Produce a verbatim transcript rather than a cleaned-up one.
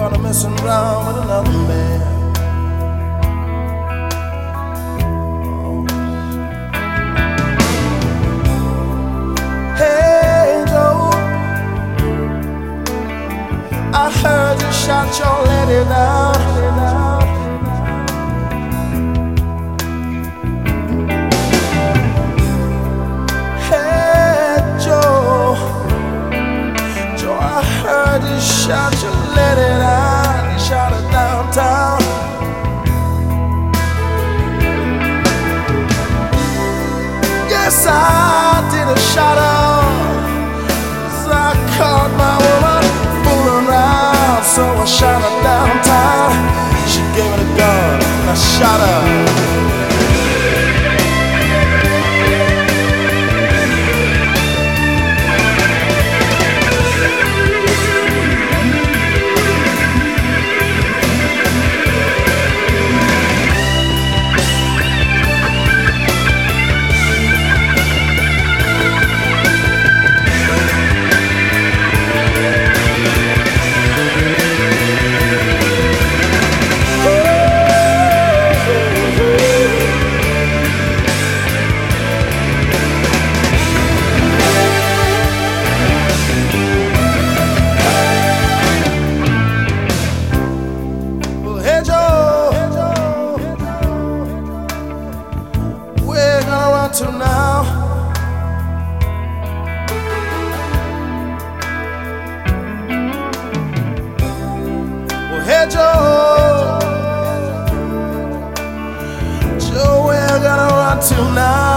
kind of messing around with another man. Hey Joe, I heard you shot your lady down. Hey Joe, Joe, I heard you shot your lady down. You shot her downtown. Yes, I did a shot her. So I caught my woman fooling around. So I shot her downtown. She gave me the gun and I shot her. To now, well, hey Joe, Joe, we're gonna run to now.